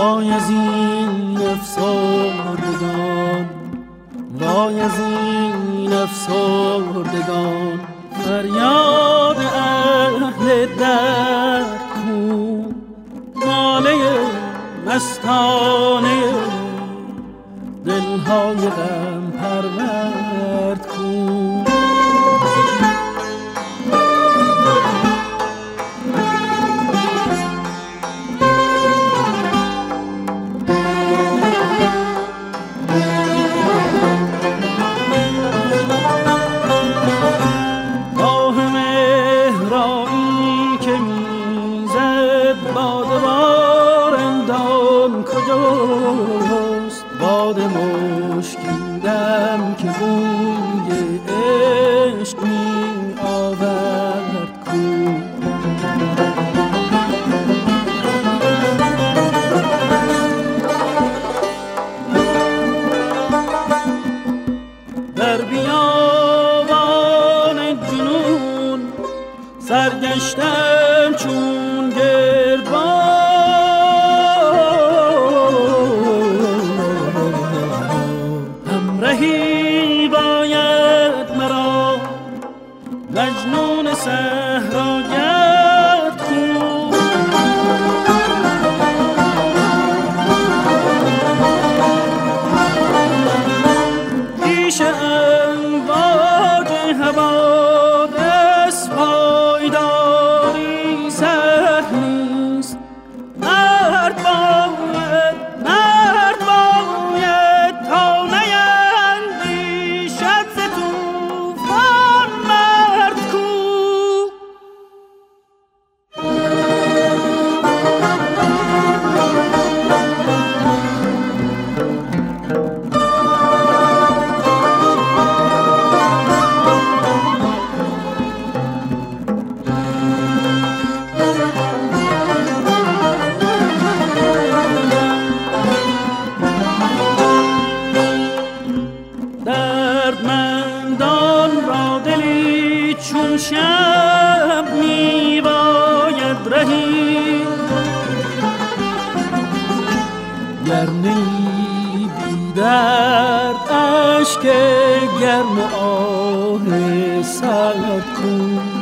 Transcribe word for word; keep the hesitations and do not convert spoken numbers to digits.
وای از این افسردگان، وای از این افسردگان، فریاد اهل درد کو، ناله مستانه دلهای غم پرورد کو. باد مشکیدم که بوی عشق می آورد کو. در بیابان جنون سرگشتم چون گردباد، همراهی باید مرا مجنون صحراگرد کو. پیش امواج حوادث پایداری سهل نیست. مرد باید مرد باید تا نیندیشد ز طوفان مرد کو. دردمندان را دلی چون شب می باید رهی، گر نی بی درد اشک گرم و آه سرد کو.